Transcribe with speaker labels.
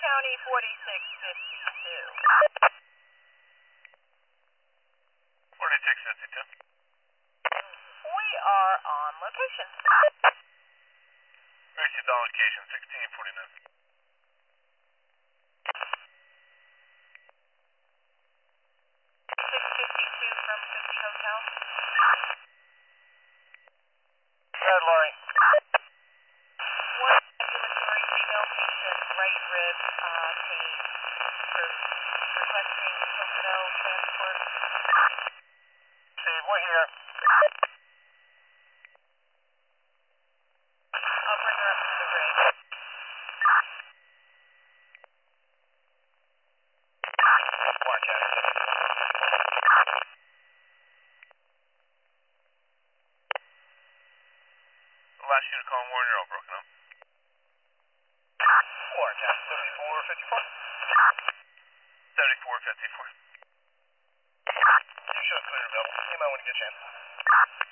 Speaker 1: County 4652.
Speaker 2: 4652.
Speaker 1: We are on location.
Speaker 2: Received on location 1649.
Speaker 1: 652 from 50 Hotel.
Speaker 2: Red Laurie.
Speaker 1: One ambulatory female patient, right rib pain, requesting Pocono transport.
Speaker 2: Steve, we're here.
Speaker 1: I'll bring her up to the rig.
Speaker 2: Watch out. The last unit calling Warren, you're all broken up. Warren, County 7454. 7454. You should have cleared available. You might want to get a chance.